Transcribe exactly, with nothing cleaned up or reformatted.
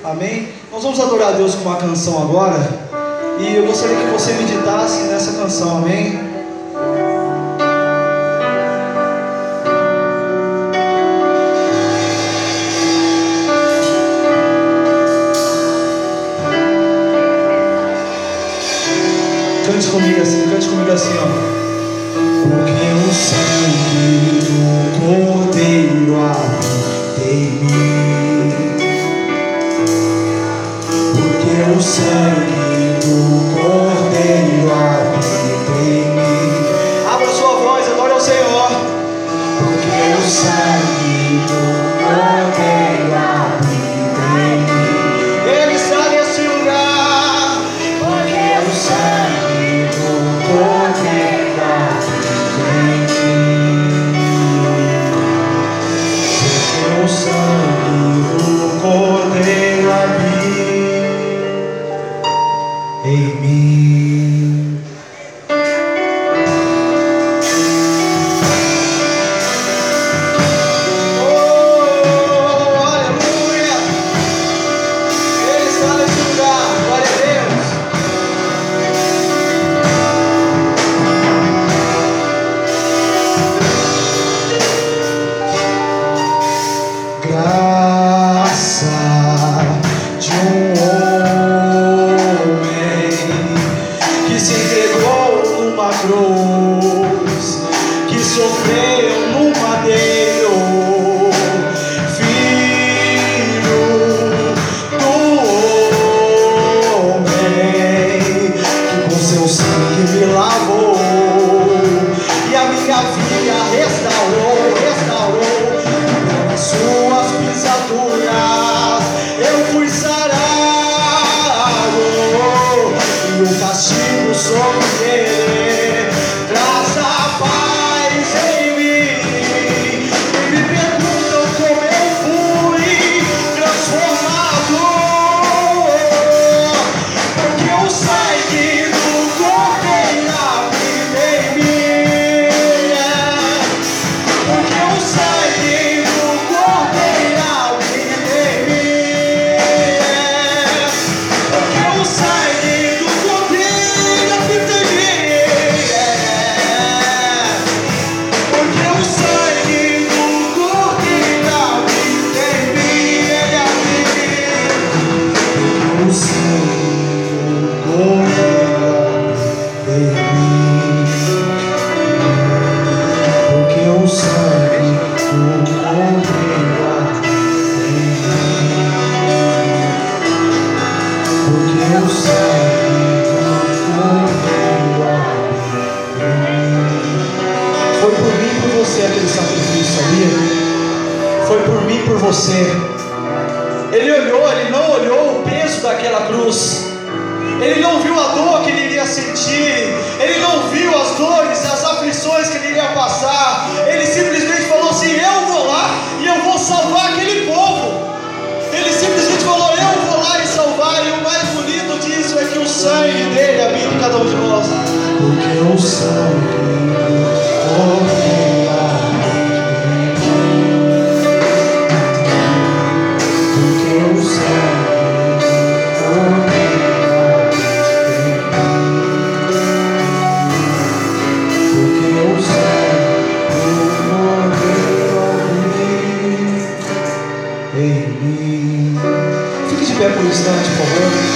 Amém? Nós vamos adorar a Deus com uma canção agora. E eu gostaria que você meditasse nessa canção, amém? Cante comigo assim, cante comigo assim, ó. Porque o sangue do Cordeiro habita em mim. Porque o sangue do Cordeiro habita em mim. Abra sua voz, adore ao Senhor. Porque o sangue do Cordeiro habita em mim. Ele está nesse lugar. Porque o sangue do Cordeiro habita em mim. Porque o sangue do Cordeiro habita em mim. Oh, aleluia! Ele está nesse lugar, glória a Deus. Graça de um que se entregou numa cruz, que sofreu no madeiro, Filho do homem, que com seu sangue me lavou e a minha vida restaurou, restaurou. Pelas suas pisaduras eu fui sarado, e o castigo sobre ele traz a paz em mim. E me perguntam como eu fui transformado, porque o sangue do Cordeiro habita em mim. Porque o sangue do Cordeiro habita em mim. Porque o sangue do Cordeiro habita em mim. Porque o sangue do Cordeiro habita em mim. Ele habita. O sangue do Cordeiro habita em mim. Porque o sangue do Cordeiro habita em mim. Porque o sangue do Cordeiro habita em mim. Foi por mim e por você aquele sacrifício, sabia? Foi por mim e por você. Ele olhou, ele não olhou o peso daquela cruz. Ele não viu a dor que ele iria sentir. Ele não viu as dores, as aflições que ele iria passar. Ele simplesmente falou assim: eu vou lá e eu vou salvar aquele povo. Ele simplesmente falou: eu vou lá e salvar. E o mais bonito disso é que o sangue dele habita em cada um de nós. Porque o sangue do Cordeiro habita em mim. Porque o sangue do Cordeiro habita em mim. Porque o sangue do Cordeiro habita em mim. Fique de pé por um instante, por favor.